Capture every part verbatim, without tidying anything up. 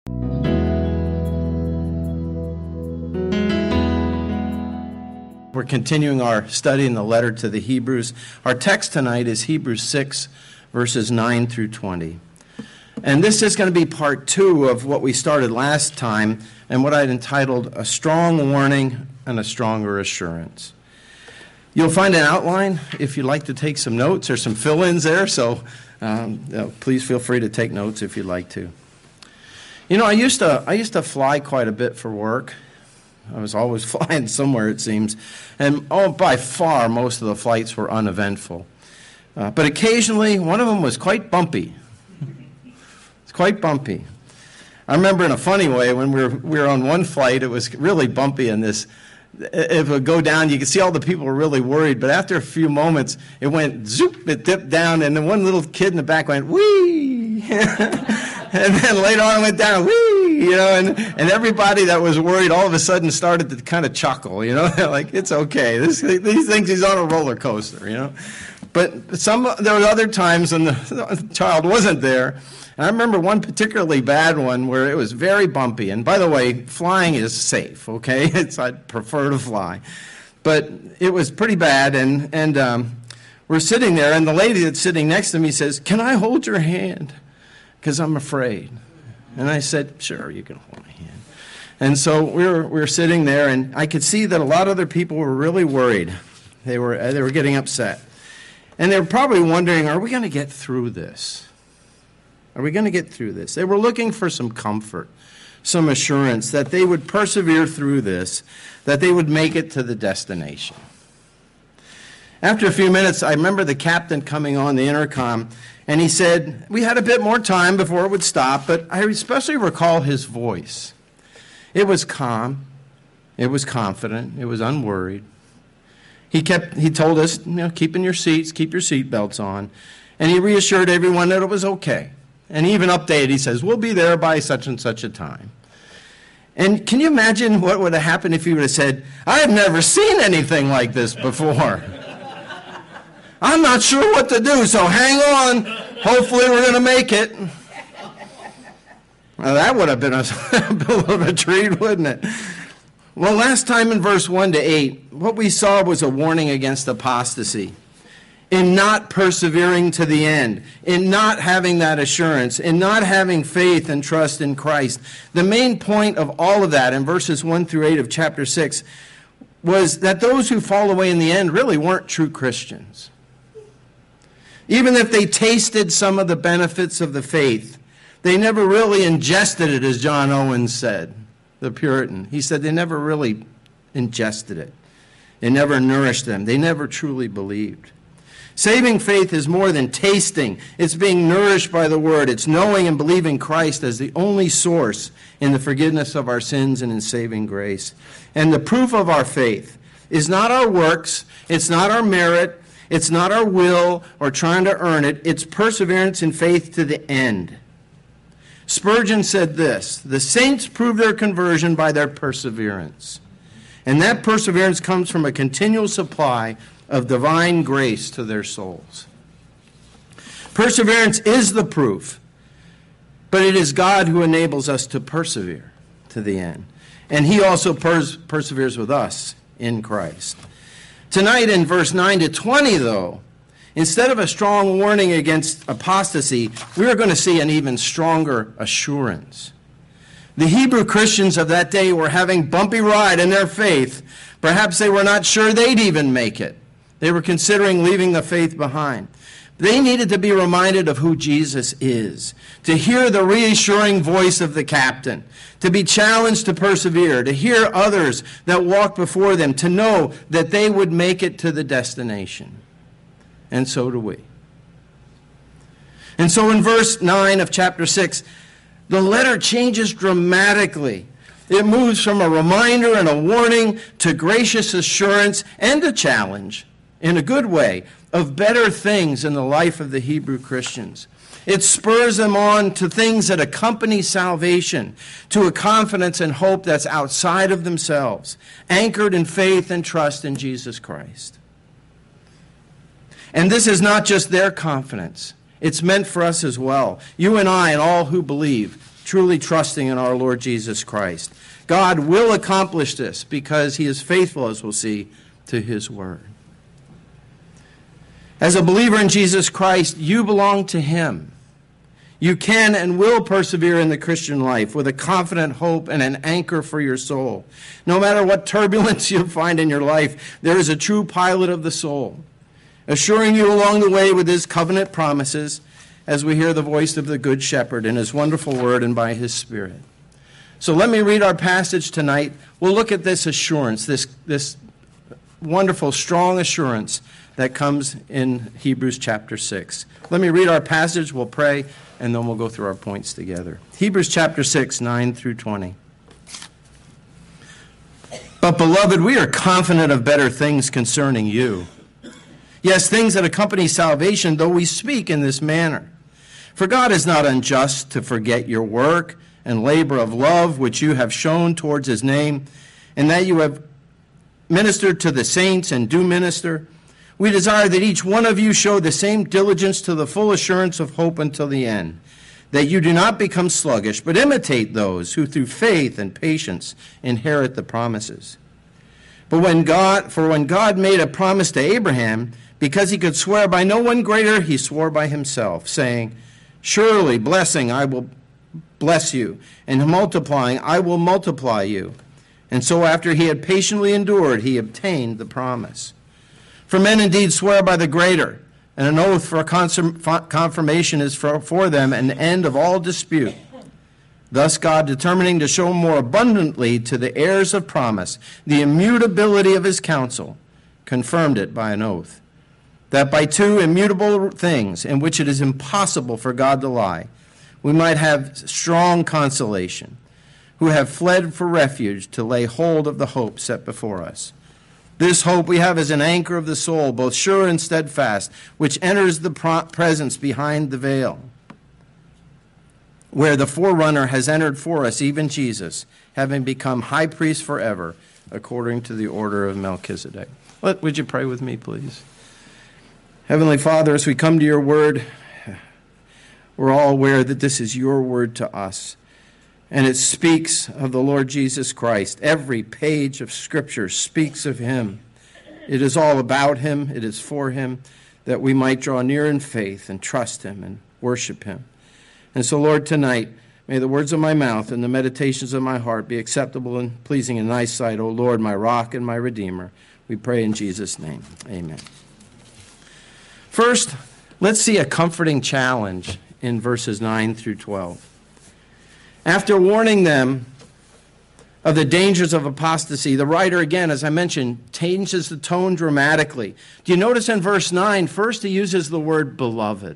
We're continuing our study in the letter to the Hebrews. Our text tonight is Hebrews six, verses nine through twenty. And this is going to be part two of what we started last time and what I'd entitled A Strong Warning and a Stronger Assurance. You'll find an outline if you'd like to take some notes or some fill-ins there, so um, you know, please feel free to take notes if you'd like to. You know, I used to I used to fly quite a bit for work. I was always flying somewhere, it seems. And oh, by far, most of the flights were uneventful. Uh, but occasionally, one of them was quite bumpy. It's quite bumpy. I remember in a funny way, when we were, we were on one flight, it was really bumpy, and this, if it would go down, you could see all the people were really worried. But after a few moments, it went zoop, it dipped down, and then one little kid in the back went, whee! And then later on it went down, whee! You know, and, and everybody that was worried all of a sudden started to kind of chuckle, you know, like, it's okay. This, he thinks he's on a roller coaster, you know. But some there were other times when the child wasn't there. And I remember one particularly bad one where it was very bumpy. And by the way, flying is safe, okay? It's, I'd prefer to fly. But it was pretty bad, and, and um, we're sitting there, and the lady that's sitting next to me says, "Can I hold your hand? Because I'm afraid." And I said, "Sure, you can hold my hand." And so we were we were sitting there, and I could see that a lot of other people were really worried. They were they were getting upset. And they were probably wondering, are we going to get through this? Are we going to get through this? They were looking for some comfort, some assurance that they would persevere through this, that they would make it to the destination. After a few minutes, I remember the captain coming on the intercom, and he said, we had a bit more time before it would stop, but I especially recall his voice. It was calm. It was confident. It was unworried. He kept. He told us, you know, keep in your seats, keep your seat belts on, and he reassured everyone that it was okay. And he even updated. He says, we'll be there by such and such a time. And can you imagine what would have happened if he would have said, I have never seen anything like this before. I'm not sure what to do, so hang on. Hopefully we're going to make it. Well, that would have been a, a bit of a treat, wouldn't it? Well, last time in verse one to eight, what we saw was a warning against apostasy, in not persevering to the end, in not having that assurance, in not having faith and trust in Christ. The main point of all of that in verses one through eight of chapter six was that those who fall away in the end really weren't true Christians. Even if they tasted some of the benefits of the faith, they never really ingested it, as John Owen said, the Puritan. He said they never really ingested it. It never nourished them. They never truly believed. Saving faith is more than tasting. It's being nourished by the Word. It's knowing and believing Christ as the only source in the forgiveness of our sins and in saving grace. And the proof of our faith is not our works. It's not our merit. It's not our will or trying to earn it. It's perseverance in faith to the end. Spurgeon said this, the saints prove their conversion by their perseverance. And that perseverance comes from a continual supply of divine grace to their souls. Perseverance is the proof, but it is God who enables us to persevere to the end. And he also pers- perseveres with us in Christ. Tonight in verse nine to twenty, though, instead of a strong warning against apostasy, we are going to see an even stronger assurance. The Hebrew Christians of that day were having bumpy ride in their faith. Perhaps they were not sure they'd even make it. They were considering leaving the faith behind. They needed to be reminded of who Jesus is, to hear the reassuring voice of the captain, to be challenged to persevere, to hear others that walked before them, to know that they would make it to the destination. And so do we. And so in verse nine of chapter six, the letter changes dramatically. It moves from a reminder and a warning to gracious assurance and a challenge, in a good way, of better things in the life of the Hebrew Christians. It spurs them on to things that accompany salvation, to a confidence and hope that's outside of themselves, anchored in faith and trust in Jesus Christ. And this is not just their confidence. It's meant for us as well. You and I and all who believe truly trusting in our Lord Jesus Christ. God will accomplish this because he is faithful, as we'll see, to his word. As a believer in Jesus Christ, you belong to him. You can and will persevere in the Christian life with a confident hope and an anchor for your soul. No matter what turbulence you find in your life, there is a true pilot of the soul, assuring you along the way with his covenant promises as we hear the voice of the Good Shepherd in his wonderful word and by his Spirit. So let me read our passage tonight. We'll look at this assurance, this, this wonderful, strong assurance that comes in Hebrews chapter six. Let me read our passage, we'll pray, and then we'll go through our points together. Hebrews chapter six, nine through twenty. But, beloved, we are confident of better things concerning you. Yes, things that accompany salvation, though we speak in this manner. For God is not unjust to forget your work and labor of love which you have shown towards his name, and that you have ministered to the saints and do minister. We desire that each one of you show the same diligence to the full assurance of hope until the end, that you do not become sluggish, but imitate those who through faith and patience inherit the promises. But when God, for when God made a promise to Abraham, because he could swear by no one greater, he swore by himself, saying, surely blessing I will bless you, and multiplying I will multiply you. And so after he had patiently endured, he obtained the promise. For men indeed swear by the greater, and an oath for a confirmation is for, for them an end of all dispute. Thus God, determining to show more abundantly to the heirs of promise the immutability of his counsel, confirmed it by an oath, that by two immutable things in which it is impossible for God to lie, we might have strong consolation, who have fled for refuge to lay hold of the hope set before us. This hope we have as an anchor of the soul, both sure and steadfast, which enters the presence behind the veil, where the forerunner has entered for us, even Jesus, having become high priest forever, according to the order of Melchizedek. Let, would you pray with me, please? Heavenly Father, as we come to your word, we're all aware that this is your word to us, and it speaks of the Lord Jesus Christ. Every page of Scripture speaks of him. It is all about him. It is for him, that we might draw near in faith and trust him and worship him. And so, Lord, tonight, may the words of my mouth and the meditations of my heart be acceptable and pleasing in thy sight, O Lord, my rock and my redeemer. We pray in Jesus' name. Amen. First, let's see a comforting challenge in verses nine through twelve. After warning them of the dangers of apostasy, the writer, again, as I mentioned, changes the tone dramatically. Do you notice in verse nine, first he uses the word beloved.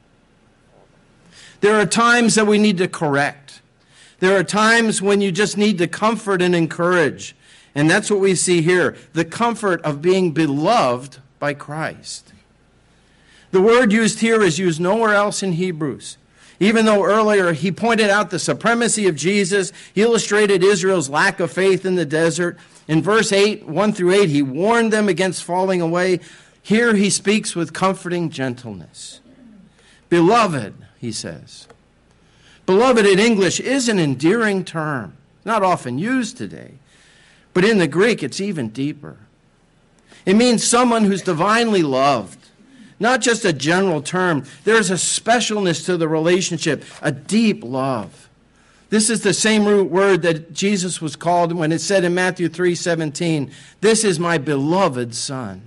There are times that we need to correct. There are times when you just need to comfort and encourage. And that's what we see here, the comfort of being beloved by Christ. The word used here is used nowhere else in Hebrews. Even though earlier he pointed out the supremacy of Jesus, he illustrated Israel's lack of faith in the desert. In verse eight, one through eight, he warned them against falling away. Here he speaks with comforting gentleness. Beloved, he says. Beloved in English is an endearing term, not often used today. But in the Greek, it's even deeper. It means someone who's divinely loved. Not just a general term. There's a specialness to the relationship, a deep love. This is the same root word that Jesus was called when it said in Matthew three seventeen, this is my beloved Son.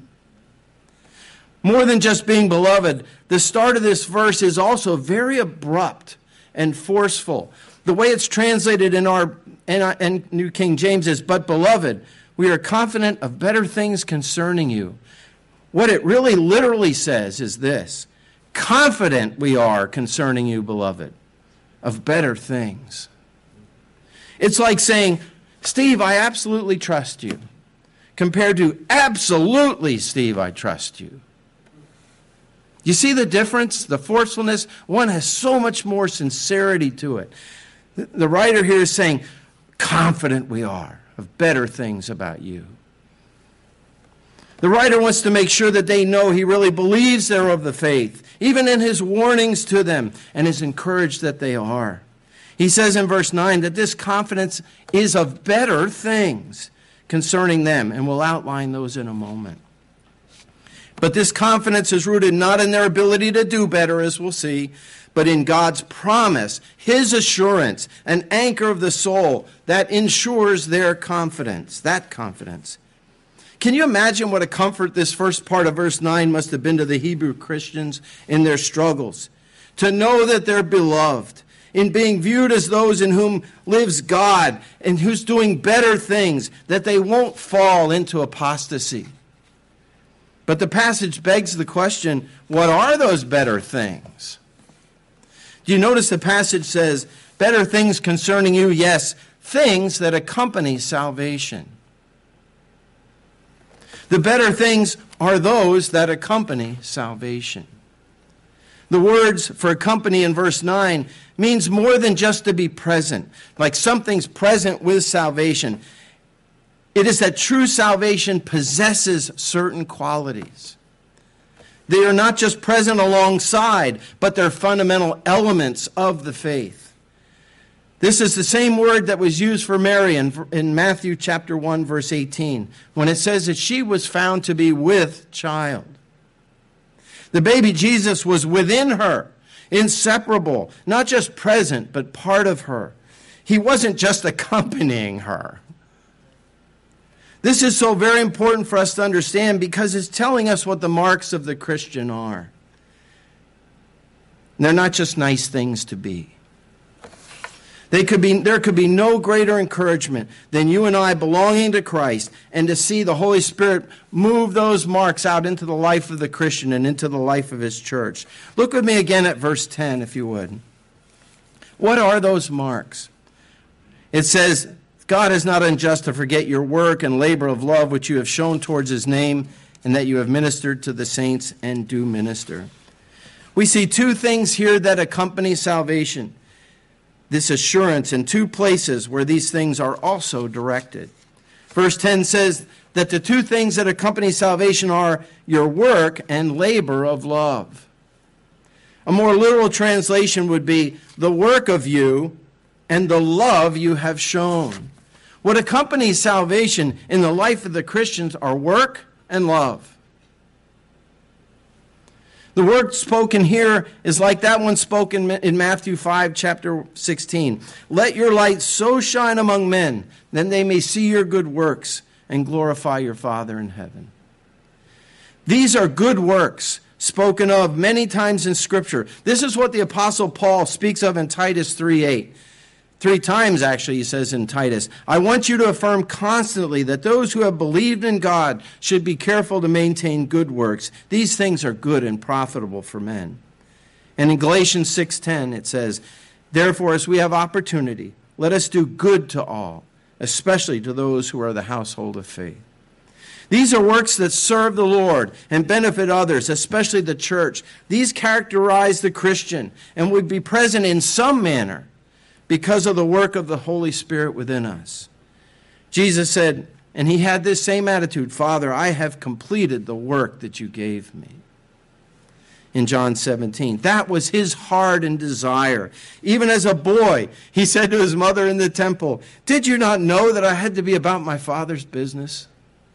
More than just being beloved, the start of this verse is also very abrupt and forceful. The way it's translated in our in New King James is, but beloved, we are confident of better things concerning you. What it really literally says is this: confident we are concerning you, beloved, of better things. It's like saying, Steve, I absolutely trust you, compared to absolutely, Steve, I trust you. You see the difference, the forcefulness? One has so much more sincerity to it. The writer here is saying, confident we are of better things about you. The writer wants to make sure that they know he really believes they're of the faith, even in his warnings to them, and is encouraged that they are. He says in verse nine that this confidence is of better things concerning them, and we'll outline those in a moment. But this confidence is rooted not in their ability to do better, as we'll see, but in God's promise, his assurance, an anchor of the soul that ensures their confidence, that confidence. Can you imagine what a comfort this first part of verse nine must have been to the Hebrew Christians in their struggles? To know that they're beloved, in being viewed as those in whom lives God and who's doing better things, that they won't fall into apostasy. But the passage begs the question, what are those better things? Do you notice the passage says, better things concerning you, yes, things that accompany salvation. The better things are those that accompany salvation. The words for accompany in verse nine means more than just to be present, like something's present with salvation. It is that true salvation possesses certain qualities. They are not just present alongside, but they're fundamental elements of the faith. This is the same word that was used for Mary in, in Matthew chapter one, verse eighteen, when it says that she was found to be with child. The baby Jesus was within her, inseparable, not just present, but part of her. He wasn't just accompanying her. This is so very important for us to understand because it's telling us what the marks of the Christian are. And they're not just nice things to be. They could be, there could be no greater encouragement than you and I belonging to Christ and to see the Holy Spirit move those marks out into the life of the Christian and into the life of his church. Look with me again at verse ten, if you would. What are those marks? It says, God is not unjust to forget your work and labor of love which you have shown towards his name, and that you have ministered to the saints and do minister. We see two things here that accompany salvation. This assurance in two places where these things are also directed. Verse ten says that the two things that accompany salvation are your work and labor of love. A more literal translation would be the work of you and the love you have shown. What accompanies salvation in the life of the Christians are work and love. The word spoken here is like that one spoken in Matthew five, chapter sixteen. Let your light so shine among men, that they may see your good works and glorify your Father in heaven. These are good works spoken of many times in Scripture. This is what the Apostle Paul speaks of in Titus three eight. Three times, actually, he says in Titus, I want you to affirm constantly that those who have believed in God should be careful to maintain good works. These things are good and profitable for men. And in Galatians six ten, it says, therefore, as we have opportunity, let us do good to all, especially to those who are the household of faith. These are works that serve the Lord and benefit others, especially the church. These characterize the Christian and would be present in some manner because of the work of the Holy Spirit within us. Jesus said, and he had this same attitude, Father, I have completed the work that you gave me. In John seventeen, that was his heart and desire. Even as a boy, he said to his mother in the temple, did you not know that I had to be about my Father's business?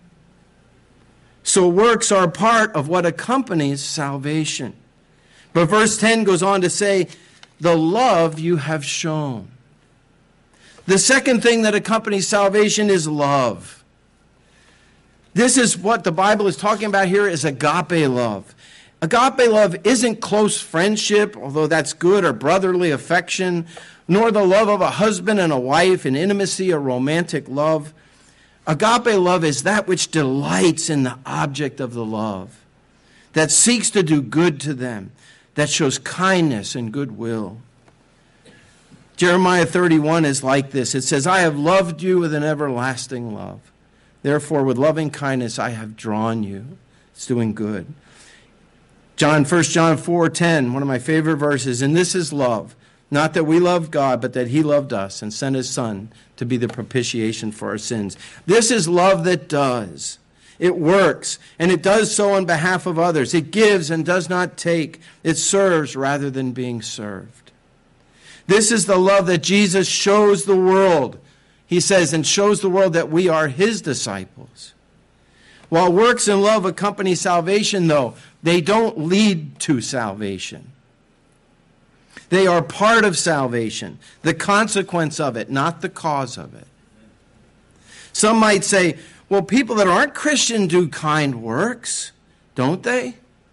So works are part of what accompanies salvation. But verse ten goes on to say, the love you have shown. The second thing that accompanies salvation is love. This is what the Bible is talking about here is agape love. Agape love isn't close friendship, although that's good, or brotherly affection, nor the love of a husband and a wife in intimacy or romantic love. Agape love is that which delights in the object of the love, that seeks to do good to them, that shows kindness and goodwill. Jeremiah thirty-one is like this. It says, I have loved you with an everlasting love. Therefore, with loving kindness, I have drawn you. It's doing good. John, First John four ten, one of my favorite verses. And this is love, not that we loved God, but that he loved us and sent his Son to be the propitiation for our sins. This is love that does. It works, and it does so on behalf of others. It gives and does not take. It serves rather than being served. This is the love that Jesus shows the world. He says, and shows the world that we are his disciples. While works and love accompany salvation, though, they don't lead to salvation. They are part of salvation, the consequence of it, not the cause of it. Some might say, well, people that aren't Christian do kind works, don't they?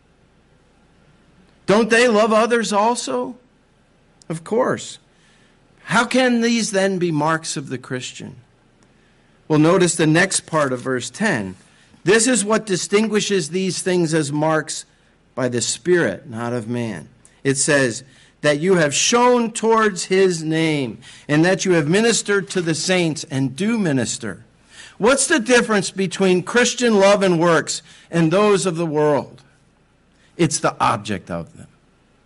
Don't they love others also? Of course. How can these then be marks of the Christian? Well, notice the next part of verse ten. This is what distinguishes these things as marks by the Spirit, not of man. It says, that you have shown towards his name, and that you have ministered to the saints and do minister. What's the difference between Christian love and works and those of the world? It's the object of them.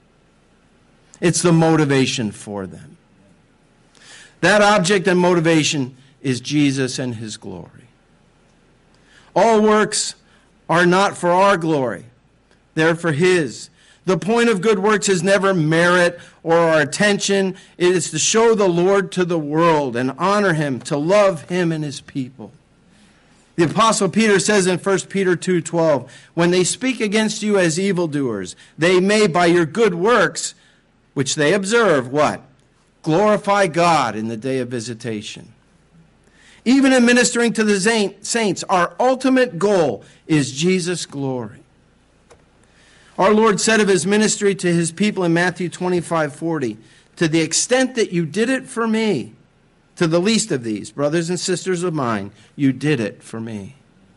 It's the motivation for them. That object and motivation is Jesus and his glory. All works are not for our glory. They're for his. The point of good works is never merit or our attention. It is to show the Lord to the world and honor him, to love him and his people. The Apostle Peter says in First Peter two twelve, when they speak against you as evildoers, they may by your good works, which they observe, what? Glorify God in the day of visitation. Even in ministering to the saints, our ultimate goal is Jesus' glory. Our Lord said of his ministry to his people in Matthew twenty-five forty, to the extent that you did it for me, to the least of these, brothers and sisters of mine, you did it for me.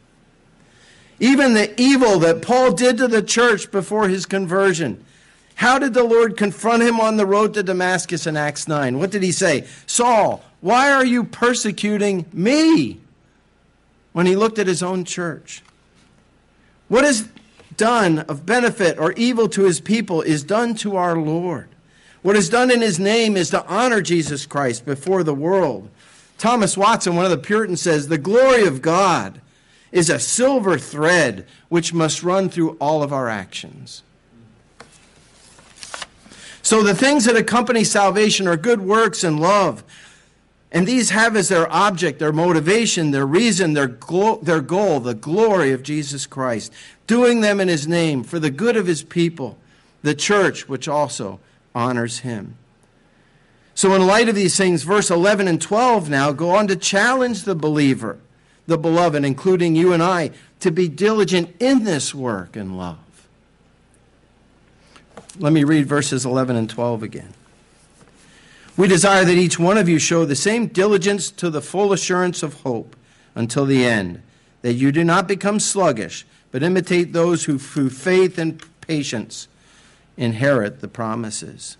Even the evil that Paul did to the church before his conversion, how did the Lord confront him on the road to Damascus in Acts nine? What did he say? Saul, why are you persecuting me? When he looked at his own church. What is done of benefit or evil to his people is done to our Lord. What is done in his name is to honor Jesus Christ before the world. Thomas Watson, one of the Puritans, says, the glory of God is a silver thread which must run through all of our actions. So the things that accompany salvation are good works and love. And these have as their object, their motivation, their reason, their, glo- their goal, the glory of Jesus Christ. Doing them in his name for the good of his people, the church, which also honors him. So in light of these things, verse eleven and twelve now go on to challenge the believer, the beloved, including you and I, to be diligent in this work and love. Let me read verses eleven and twelve again. We desire that each one of you show the same diligence to the full assurance of hope until the end, that you do not become sluggish, but imitate those who through faith and patience inherit the promises.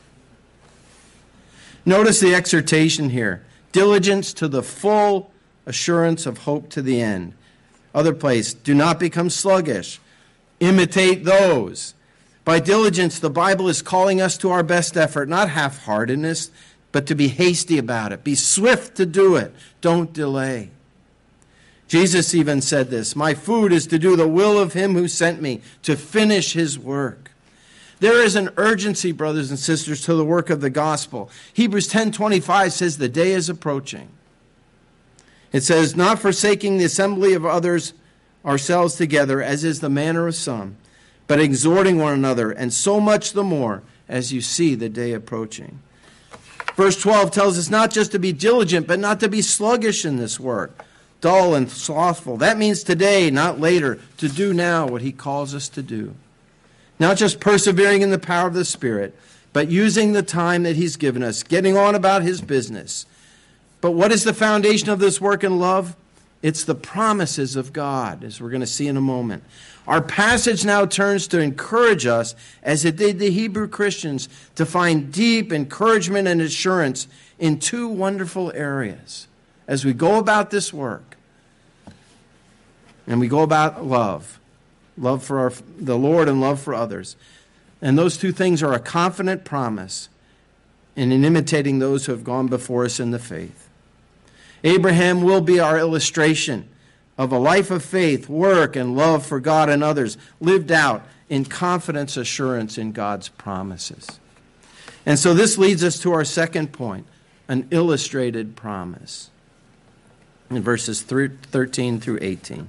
Notice the exhortation here. Diligence to the full assurance of hope to the end. Other place, do not become sluggish. Imitate those. By diligence, the Bible is calling us to our best effort, not half-heartedness, but to be hasty about it. Be swift to do it. Don't delay. Jesus even said this, my food is to do the will of him who sent me, to finish his work. There is an urgency, brothers and sisters, to the work of the gospel. Hebrews ten twenty-five says the day is approaching. It says, not forsaking the assembly of others ourselves together, as is the manner of some, but exhorting one another, and so much the more as you see the day approaching. Verse twelve tells us not just to be diligent, but not to be sluggish in this work, dull and slothful. That means today, not later, to do now what he calls us to do. Not just persevering in the power of the Spirit, but using the time that he's given us, getting on about his business. But what is the foundation of this work and love? It's the promises of God, as we're going to see in a moment. Our passage now turns to encourage us, as it did the Hebrew Christians, to find deep encouragement and assurance in two wonderful areas as we go about this work. And we go about love. Love for our, the Lord and love for others. And those two things are a confident promise and in imitating those who have gone before us in the faith. Abraham will be our illustration of a life of faith, work, and love for God and others, lived out in confidence, assurance in God's promises. And so this leads us to our second point, an illustrated promise, in verses thirteen through eighteen.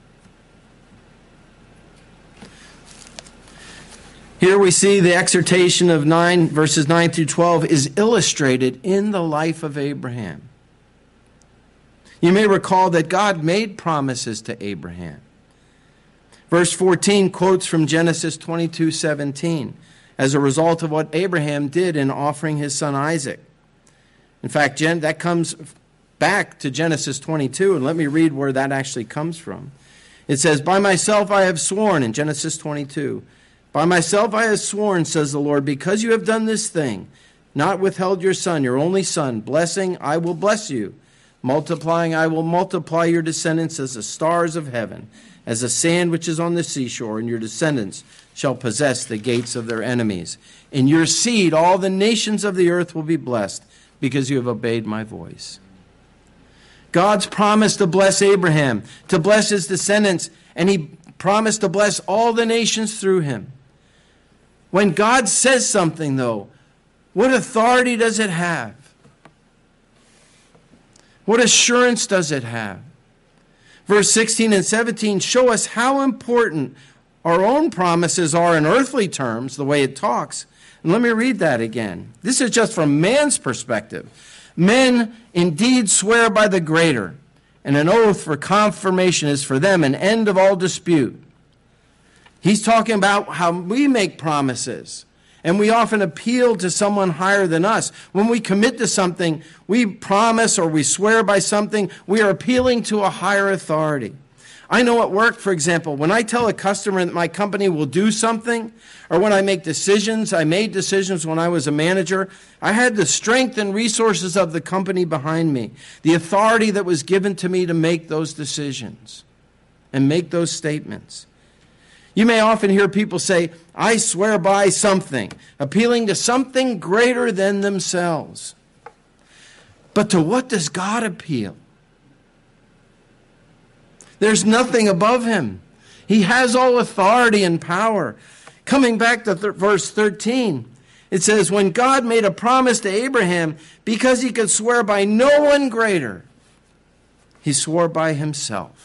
Here we see the exhortation of nine, verses nine through twelve is illustrated in the life of Abraham. You may recall that God made promises to Abraham. Verse fourteen quotes from Genesis twenty-two seventeen as a result of what Abraham did in offering his son Isaac. In fact, that comes back to Genesis twenty-two, and let me read where that actually comes from. It says, "By myself I have sworn," in Genesis twenty-two, "By myself I have sworn, says the Lord, because you have done this thing, not withheld your son, your only son, blessing, I will bless you. Multiplying, I will multiply your descendants as the stars of heaven, as the sand which is on the seashore, and your descendants shall possess the gates of their enemies. In your seed all the nations of the earth will be blessed, because you have obeyed my voice." God's promised to bless Abraham, to bless his descendants, and he promised to bless all the nations through him. When God says something, though, what authority does it have? What assurance does it have? Verse sixteen and seventeen show us how important our own promises are in earthly terms, the way it talks. And let me read that again. This is just from man's perspective. "Men indeed swear by the greater, and an oath for confirmation is for them an end of all dispute." He's talking about how we make promises, and we often appeal to someone higher than us. When we commit to something, we promise or we swear by something, we are appealing to a higher authority. I know at work, for example, when I tell a customer that my company will do something, or when I make decisions, I made decisions when I was a manager, I had the strength and resources of the company behind me, the authority that was given to me to make those decisions and make those statements. You may often hear people say, "I swear by something," appealing to something greater than themselves. But to what does God appeal? There's nothing above him. He has all authority and power. Coming back to th- verse thirteen, it says, "When God made a promise to Abraham, because he could swear by no one greater, he swore by himself."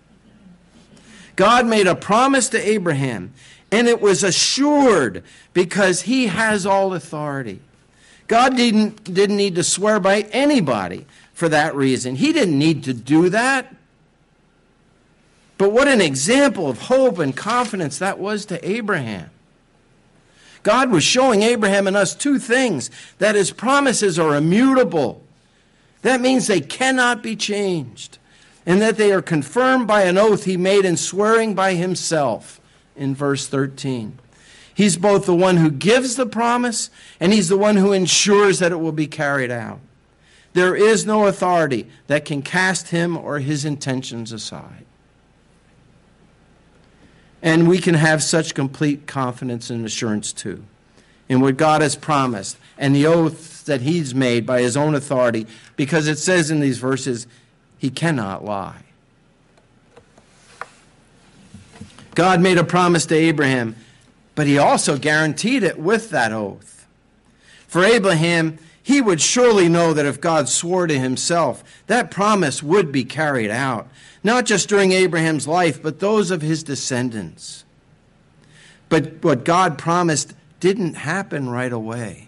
God made a promise to Abraham, and it was assured because he has all authority. God didn't, didn't need to swear by anybody for that reason. He didn't need to do that. But what an example of hope and confidence that was to Abraham. God was showing Abraham and us two things: that his promises are immutable. That means they cannot be changed. And that they are confirmed by an oath he made in swearing by himself in verse thirteen. He's both the one who gives the promise, and he's the one who ensures that it will be carried out. There is no authority that can cast him or his intentions aside. And we can have such complete confidence and assurance too in what God has promised and the oaths that he's made by his own authority, because it says in these verses, he cannot lie. God made a promise to Abraham, but he also guaranteed it with that oath. For Abraham, he would surely know that if God swore to himself, that promise would be carried out, not just during Abraham's life, but those of his descendants. But what God promised didn't happen right away.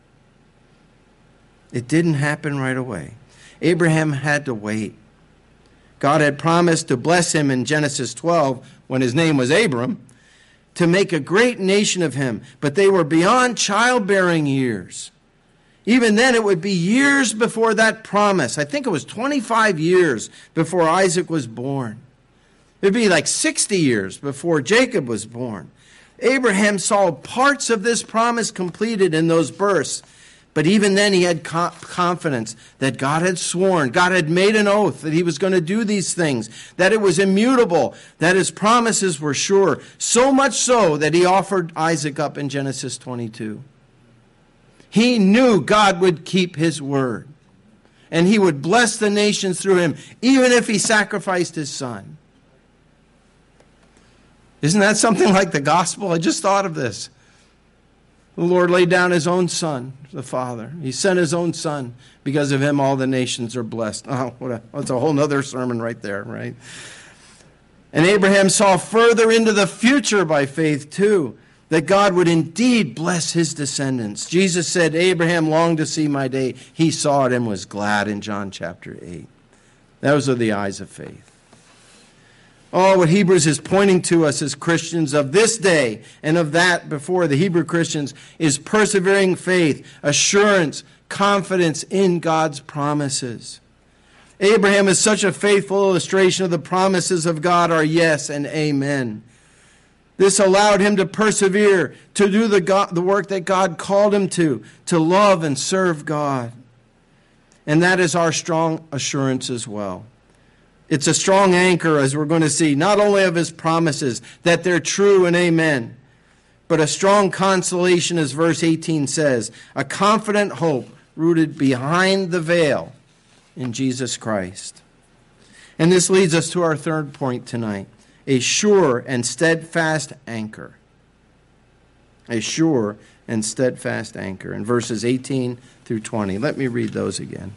It didn't happen right away. Abraham had to wait. God had promised to bless him in Genesis twelve, when his name was Abram, to make a great nation of him. But they were beyond childbearing years. Even then, it would be years before that promise. I think it was twenty-five years before Isaac was born. It would be like sixty years before Jacob was born. Abraham saw parts of this promise completed in those births. But even then he had confidence that God had sworn, God had made an oath that he was going to do these things, that it was immutable, that his promises were sure. So much so that he offered Isaac up in Genesis twenty-two. He knew God would keep his word, and he would bless the nations through him, even if he sacrificed his son. Isn't that something like the gospel? I just thought of this. The Lord laid down his own son, the Father. He sent his own son. Because of him, all the nations are blessed. Oh, what a, that's a whole other sermon right there, right? And Abraham saw further into the future by faith, too, that God would indeed bless his descendants. Jesus said, Abraham longed to see my day. He saw it and was glad in John chapter eight. Those are the eyes of faith. Oh, what Hebrews is pointing to us as Christians of this day and of that before the Hebrew Christians is persevering faith, assurance, confidence in God's promises. Abraham is such a faithful illustration of the promises of God are yes and amen. This allowed him to persevere, to do the, God, the work that God called him to, to love and serve God. And that is our strong assurance as well. It's a strong anchor, as we're going to see, not only of his promises, that they're true and amen, but a strong consolation, as verse eighteen says, a confident hope rooted behind the veil in Jesus Christ. And this leads us to our third point tonight, a sure and steadfast anchor. A sure and steadfast anchor. In verses eighteen through twenty. Let me read those again.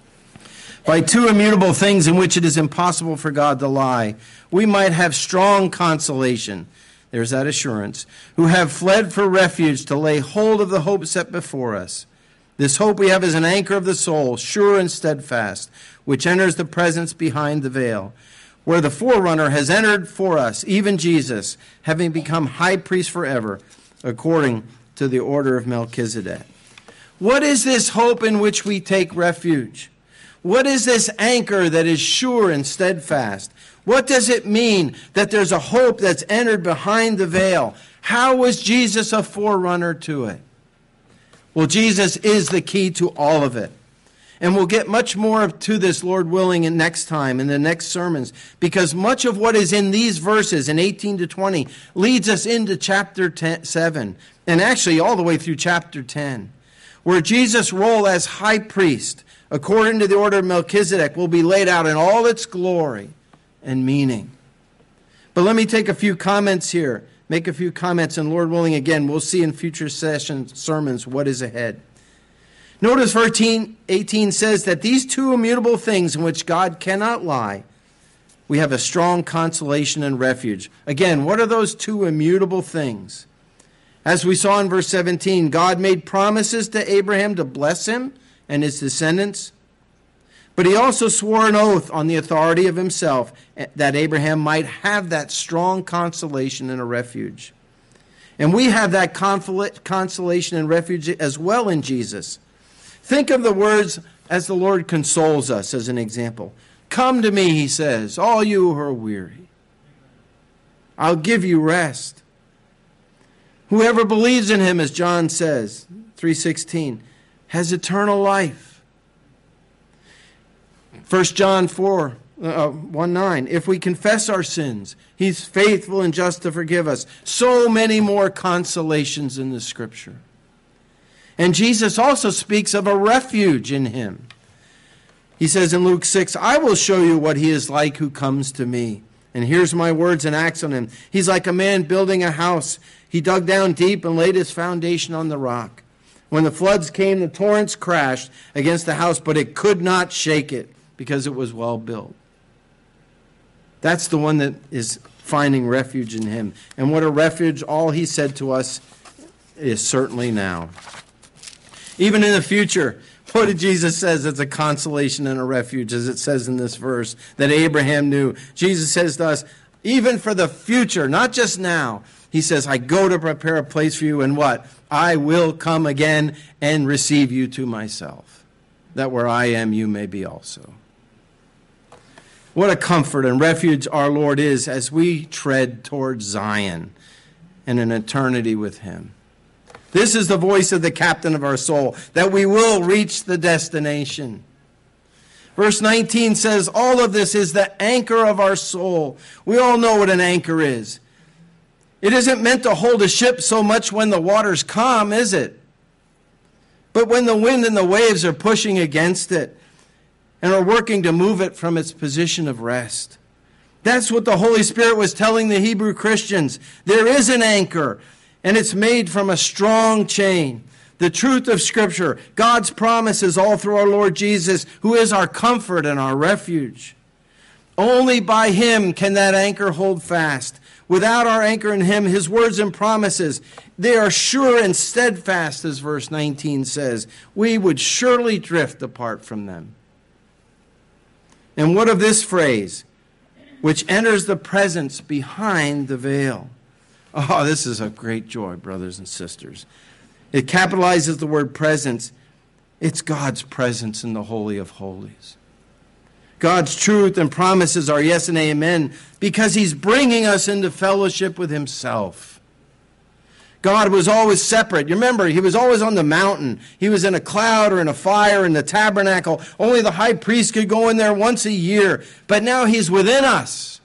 By two immutable things in which it is impossible for God to lie, we might have strong consolation, there's that assurance, who have fled for refuge to lay hold of the hope set before us. This hope we have is an anchor of the soul, sure and steadfast, which enters the presence behind the veil, where the forerunner has entered for us, even Jesus, having become high priest forever, according to the order of Melchizedek. What is this hope in which we take refuge? What is this anchor that is sure and steadfast? What does it mean that there's a hope that's entered behind the veil? How was Jesus a forerunner to it? Well, Jesus is the key to all of it. And we'll get much more to this, Lord willing, in next time, in the next sermons, because much of what is in these verses, in eighteen to twenty, leads us into chapter ten, seven, and actually all the way through chapter ten, where Jesus' role as high priest, according to the order of Melchizedek, will be laid out in all its glory and meaning. But let me take a few comments here, make a few comments, and Lord willing, again, we'll see in future sessions, sermons, what is ahead. Notice verse eighteen says that these two immutable things in which God cannot lie, we have a strong consolation and refuge. Again, what are those two immutable things? As we saw in verse seventeen, God made promises to Abraham to bless him and his descendants, but he also swore an oath on the authority of himself that Abraham might have that strong consolation and a refuge. And we have that consolation and refuge as well in Jesus. Think of the words as the Lord consoles us as an example. Come to me, he says, all you who are weary. I'll give you rest. Whoever believes in him, as John says, three sixteen, has eternal life. First John four, uh, one nine, if we confess our sins, he's faithful and just to forgive us. So many more consolations in the Scripture. And Jesus also speaks of a refuge in him. He says in Luke six, I will show you what he is like who comes to me. And here's my words and acts on him. He's like a man building a house. He dug down deep and laid his foundation on the rock. When the floods came, the torrents crashed against the house, but it could not shake it because it was well built. That's the one that is finding refuge in him. And what a refuge, all he said to us is certainly now. Even in the future, what did Jesus says? It's a consolation and a refuge, as it says in this verse, that Abraham knew. Jesus says to us, even for the future, not just now, he says, I go to prepare a place for you, and what? I will come again and receive you to myself, that where I am, you may be also. What a comfort and refuge our Lord is as we tread towards Zion and an eternity with him. This is the voice of the captain of our soul, that we will reach the destination. Verse nineteen says, all of this is the anchor of our soul. We all know what an anchor is. It isn't meant to hold a ship so much when the water's calm, is it? But when the wind and the waves are pushing against it and are working to move it from its position of rest. That's what the Holy Spirit was telling the Hebrew Christians. There is an anchor. and it's made from a strong chain. The truth of Scripture, God's promises all through our Lord Jesus, who is our comfort and our refuge. Only by Him can that anchor hold fast. Without our anchor in Him, His words and promises, they are sure and steadfast, as verse nineteen says. We would surely drift apart from them. And what of this phrase, which enters the presence behind the veil? Oh, this is a great joy, brothers and sisters. It capitalizes the word presence. It's God's presence in the Holy of Holies. God's truth and promises are yes and amen because He's bringing us into fellowship with Himself. God was always separate. You remember, He was always on the mountain. He was in a cloud or in a fire in the tabernacle. Only the high priest could go in there once a year. But now He's within us.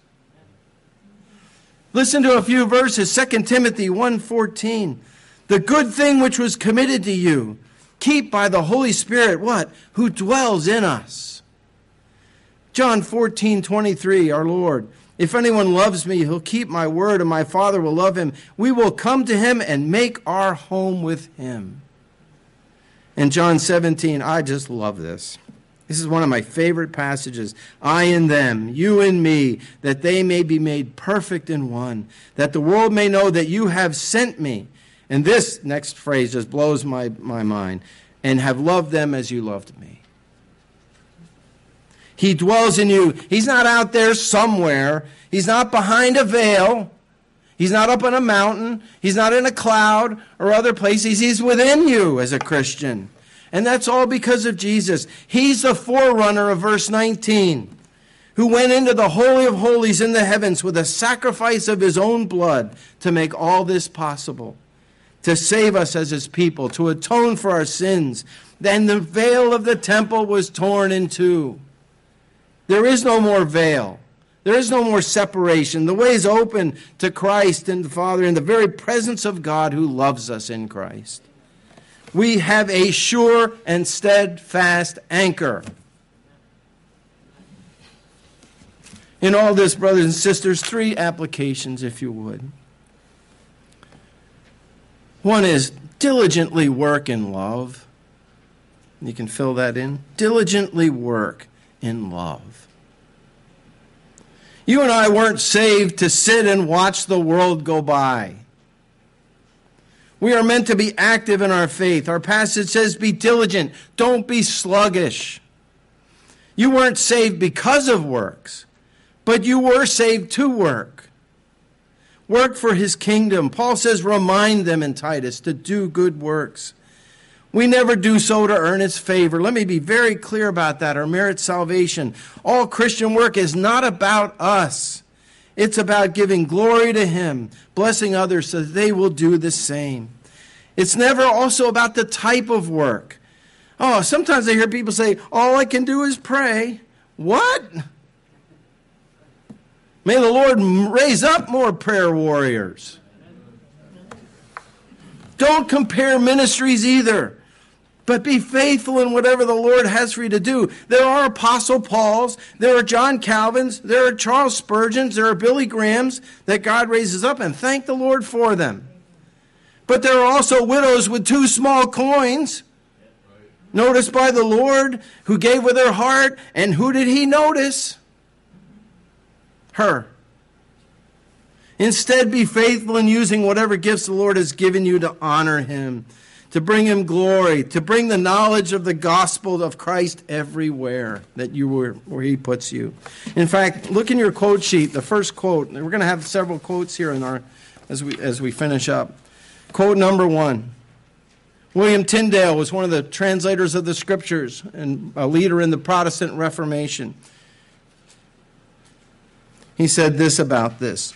Listen to a few verses. Second Timothy one fourteen. The good thing which was committed to you, keep by the Holy Spirit, what? Who dwells in us. John fourteen twenty-three, our Lord. If anyone loves me, he'll keep my word, and my Father will love him. We will come to him and make our home with him. And John seventeen, I just love this. This is one of my favorite passages. I in them, you in me, that they may be made perfect in one, that the world may know that you have sent me. And this next phrase just blows my, my mind. And have loved them as you loved me. He dwells in you. He's not out there somewhere. He's not behind a veil. He's not up on a mountain. He's not in a cloud or other places. He's within you as a Christian. And that's all because of Jesus. He's the forerunner of verse nineteen, who went into the Holy of Holies in the heavens with a sacrifice of His own blood to make all this possible, to save us as His people, to atone for our sins. Then the veil of the temple was torn in two. There is no more veil. There is no more separation. The way is open to Christ and the Father in the very presence of God who loves us in Christ. We have a sure and steadfast anchor. In all this, brothers and sisters, three applications, if you would. One is diligently work in love. You can fill that in. Diligently work in love. You and I weren't saved to sit and watch the world go by. We are meant to be active in our faith. Our passage says, be diligent. Don't be sluggish. You weren't saved because of works, but you were saved to work. Work for His kingdom. Paul says, remind them in Titus to do good works. We never do so to earn His favor. Let me be very clear about that, or merit salvation. All Christian work is not about us. It's about giving glory to Him, blessing others so that they will do the same. It's never also about the type of work. Oh, sometimes I hear people say, all I can do is pray. What? May the Lord raise up more prayer warriors. Don't compare ministries either, but be faithful in whatever the Lord has for you to do. There are Apostle Pauls, there are John Calvins, there are Charles Spurgeons, there are Billy Grahams that God raises up, and thank the Lord for them. But there are also widows with two small coins, noticed by the Lord, who gave with her heart, and who did He notice? Her. Instead, be faithful in using whatever gifts the Lord has given you to honor Him, to bring Him glory, to bring the knowledge of the gospel of Christ everywhere that you were, where He puts you. In fact, look in your quote sheet, the first quote. We're going to have several quotes here in our as we as we finish up. Quote number one. William Tyndale was one of the translators of the Scriptures and a leader in the Protestant Reformation. He said this about this.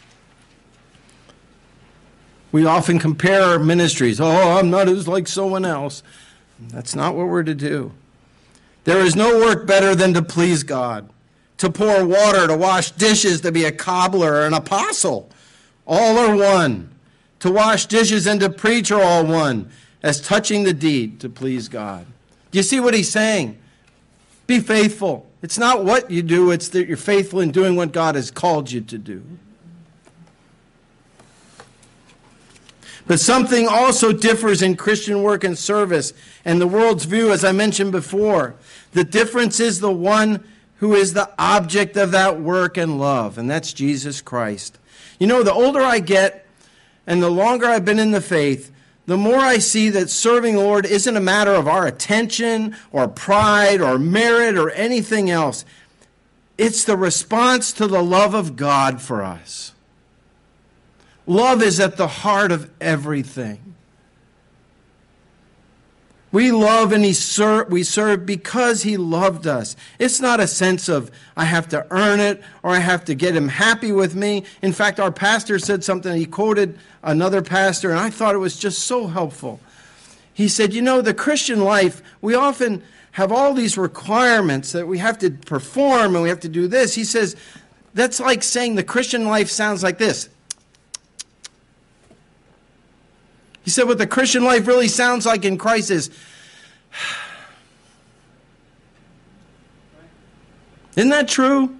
We often compare our ministries. Oh, I'm not as like someone else. That's not what we're to do. There is no work better than to please God. To pour water, to wash dishes, to be a cobbler or an apostle. All are one. To wash dishes and to preach are all one, as touching the deed to please God. Do you see what he's saying? Be faithful. It's not what you do, it's that you're faithful in doing what God has called you to do. But something also differs in Christian work and service and the world's view, as I mentioned before. The difference is the one who is the object of that work and love, and that's Jesus Christ. You know, the older I get and the longer I've been in the faith, the more I see that serving the Lord isn't a matter of our attention or pride or merit or anything else. It's the response to the love of God for us. Love is at the heart of everything. We love and he serve, we serve because he loved us. It's not a sense of I have to earn it or I have to get him happy with me. In fact, our pastor said something. He quoted another pastor, and I thought it was just so helpful. He said, you know, the Christian life, we often have all these requirements that we have to perform and we have to do this. He says, that's like saying the Christian life sounds like this. He said what the Christian life really sounds like in Christ is, isn't that true?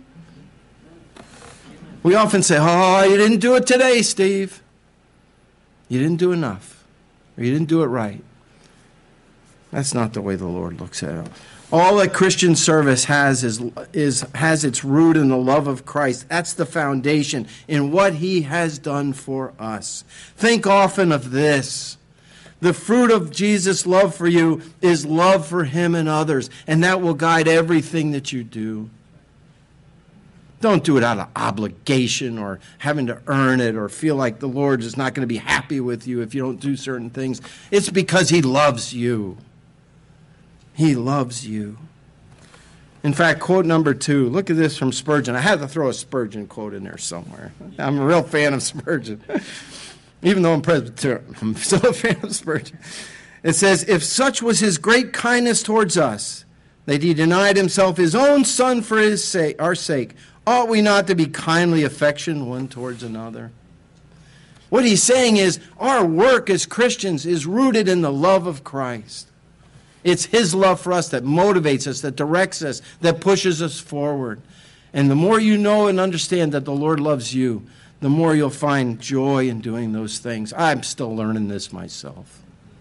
We often say, oh, you didn't do it today, Steve. You didn't do enough. Or you didn't do it right. That's not the way the Lord looks at it. All that Christian service has is, is has its root in the love of Christ. That's the foundation in what he has done for us. Think often of this. The fruit of Jesus' love for you is love for him and others, and that will guide everything that you do. Don't do it out of obligation or having to earn it or feel like the Lord is not going to be happy with you if you don't do certain things. It's because he loves you. He loves you. In fact, quote number two, look at this from Spurgeon. I had to throw a Spurgeon quote in there somewhere. I'm a real fan of Spurgeon. Even though I'm Presbyterian, I'm still a fan of Spurgeon. It says, if such was his great kindness towards us, that he denied himself his own son for his sake, our sake, ought we not to be kindly affectioned one towards another? What he's saying is, our work as Christians is rooted in the love of Christ. It's his love for us that motivates us, that directs us, that pushes us forward. And the more you know and understand that the Lord loves you, the more you'll find joy in doing those things. I'm still learning this myself.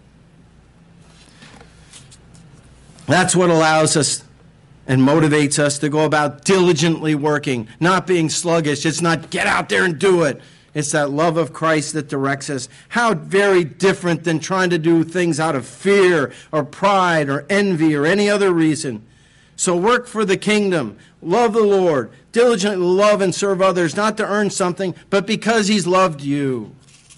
That's what allows us and motivates us to go about diligently working, not being sluggish. It's not get out there and do it. It's that love of Christ that directs us. How very different than trying to do things out of fear or pride or envy or any other reason. So work for the kingdom. Love the Lord. Diligently love and serve others, not to earn something, but because he's loved you.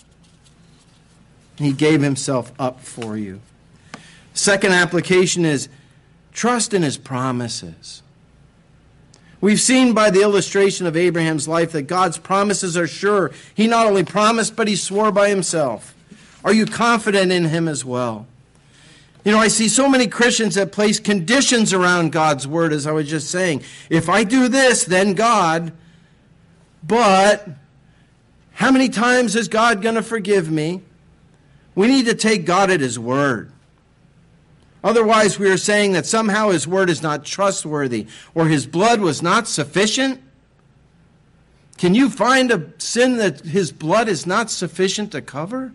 He gave himself up for you. Second application is trust in his promises. We've seen by the illustration of Abraham's life that God's promises are sure. He not only promised, but he swore by himself. Are you confident in him as well? You know, I see so many Christians that place conditions around God's word, as I was just saying. If I do this, then God. But how many times is God going to forgive me? We need to take God at his word. Otherwise, we are saying that somehow his word is not trustworthy or his blood was not sufficient. Can you find a sin that his blood is not sufficient to cover?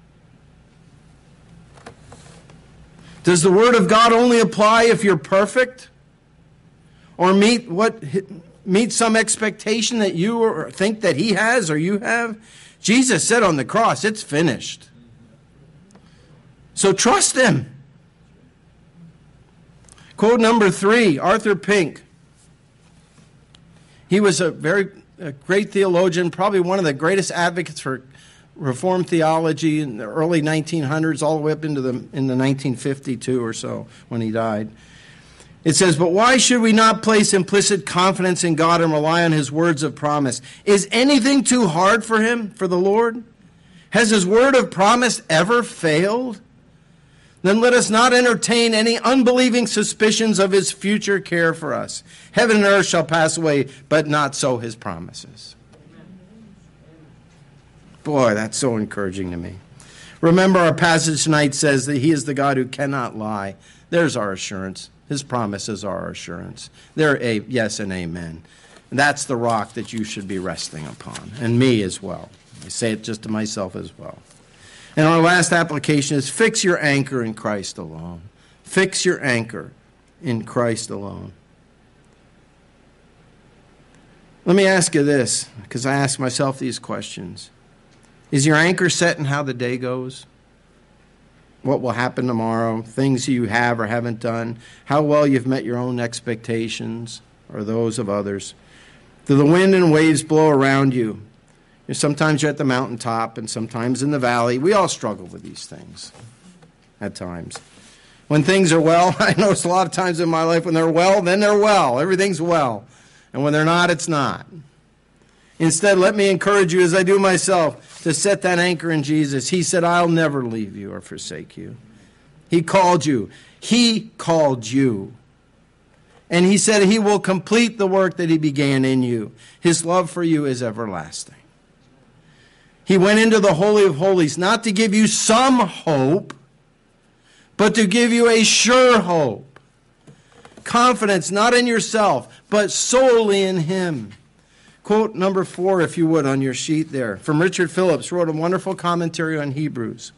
Does the word of God only apply if you're perfect? Or meet what meet some expectation that you or think that he has or you have? Jesus said on the cross, it's finished. So trust him. Quote number three, Arthur Pink. He was a very a great theologian, probably one of the greatest advocates for Reformed theology in the early nineteen hundreds, all the way up into the in the nineteen fifty-two or so when he died. It says, but why should we not place implicit confidence in God and rely on his words of promise? Is anything too hard for him, for the Lord? Has his word of promise ever failed? Then let us not entertain any unbelieving suspicions of his future care for us. Heaven and earth shall pass away, but not so his promises. Boy, that's so encouraging to me. Remember, our passage tonight says that he is the God who cannot lie. There's our assurance. His promises are our assurance. They're a yes and amen. And that's the rock that you should be resting upon, and me as well. I say it just to myself as well. And our last application is fix your anchor in Christ alone. Fix your anchor in Christ alone. Let me ask you this, because I ask myself these questions. Is your anchor set in how the day goes? What will happen tomorrow? Things you have or haven't done? How well you've met your own expectations or those of others? Do the wind and waves blow around you? You know, sometimes you're at the mountaintop and sometimes in the valley. We all struggle with these things at times. When things are well, I notice a lot of times in my life when they're well, then they're well. Everything's well. And when they're not, it's not. Instead, let me encourage you, as I do myself, to set that anchor in Jesus. He said, I'll never leave you or forsake you. He called you. He called you. And he said he will complete the work that he began in you. His love for you is everlasting. He went into the Holy of Holies not to give you some hope, but to give you a sure hope. Confidence not in yourself, but solely in him. Quote number four, if you would, on your sheet there, from Richard Phillips, wrote a wonderful commentary on Hebrews.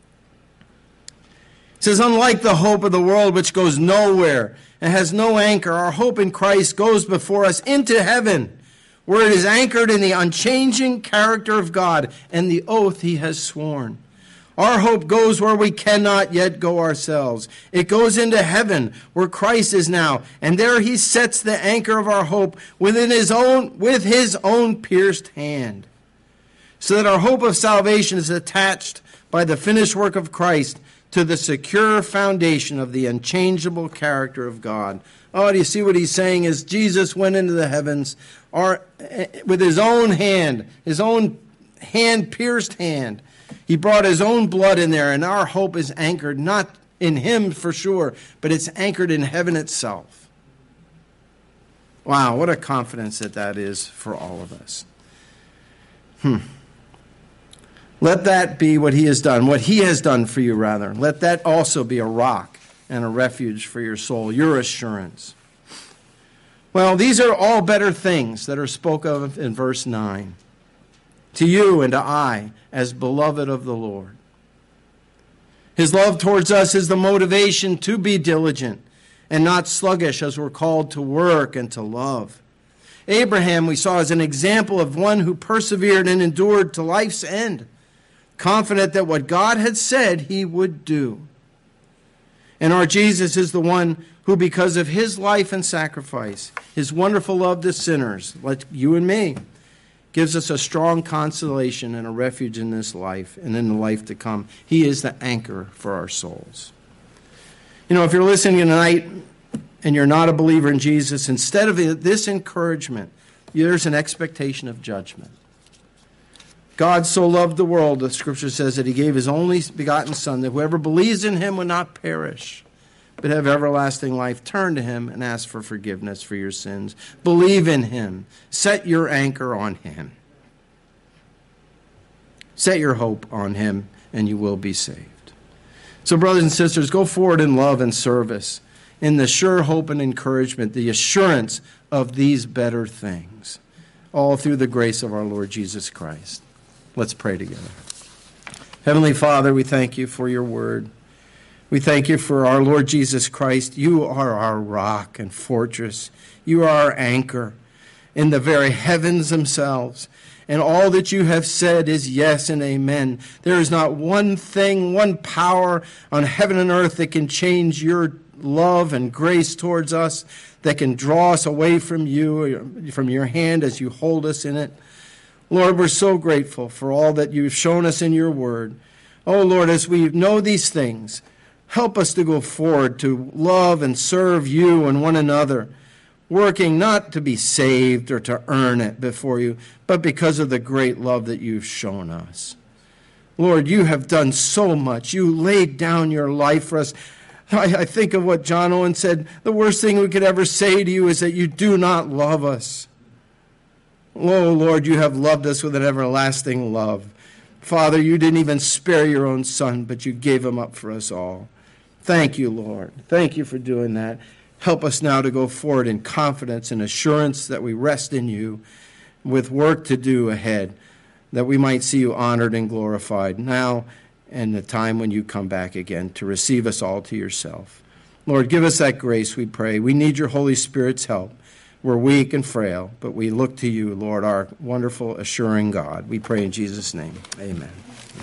It says, unlike the hope of the world which goes nowhere and has no anchor, our hope in Christ goes before us into heaven, where it is anchored in the unchanging character of God and the oath he has sworn. Our hope goes where we cannot yet go ourselves. It goes into heaven, where Christ is now, and there he sets the anchor of our hope within his own, with his own pierced hand, so that our hope of salvation is attached by the finished work of Christ to the secure foundation of the unchangeable character of God. Oh, do you see what he's saying? Is Jesus went into the heavens our, with his own hand, his own hand-pierced hand. He brought his own blood in there, and our hope is anchored not in him for sure, but it's anchored in heaven itself. Wow, what a confidence that that is for all of us. Hmm. Let that be what he has done, what he has done for you, rather. Let that also be a rock and a refuge for your soul, your assurance. Well, these are all better things that are spoken of in verse nine. To you and to I, as beloved of the Lord. His love towards us is the motivation to be diligent and not sluggish as we're called to work and to love. Abraham, we saw, as an example of one who persevered and endured to life's end, confident that what God had said he would do. And our Jesus is the one who, because of his life and sacrifice, his wonderful love to sinners, like you and me, gives us a strong consolation and a refuge in this life and in the life to come. He is the anchor for our souls. You know, if you're listening tonight and you're not a believer in Jesus, instead of this encouragement, there's an expectation of judgment. God so loved the world, the scripture says, that he gave his only begotten Son, that whoever believes in him would not perish, but have everlasting life. Turn to him and ask for forgiveness for your sins. Believe in him. Set your anchor on him. Set your hope on him, and you will be saved. So, brothers and sisters, go forward in love and service, in the sure hope and encouragement, the assurance of these better things, all through the grace of our Lord Jesus Christ. Let's pray together. Heavenly Father, we thank you for your word. We thank you for our Lord Jesus Christ. You are our rock and fortress. You are our anchor in the very heavens themselves. And all that you have said is yes and amen. There is not one thing, one power on heaven and earth that can change your love and grace towards us, that can draw us away from you, from your hand as you hold us in it. Lord, we're so grateful for all that you've shown us in your word. Oh, Lord, as we know these things, help us to go forward to love and serve you and one another, working not to be saved or to earn it before you, but because of the great love that you've shown us. Lord, you have done so much. You laid down your life for us. I, I think of what John Owen said, the worst thing we could ever say to you is that you do not love us. Oh, Lord, you have loved us with an everlasting love. Father, you didn't even spare your own Son, but you gave him up for us all. Thank you, Lord. Thank you for doing that. Help us now to go forward in confidence and assurance that we rest in you, with work to do ahead, that we might see you honored and glorified now and the time when you come back again to receive us all to yourself. Lord, give us that grace, we pray. We need your Holy Spirit's help. We're weak and frail, but we look to you, Lord, our wonderful, assuring God. We pray in Jesus' name. Amen.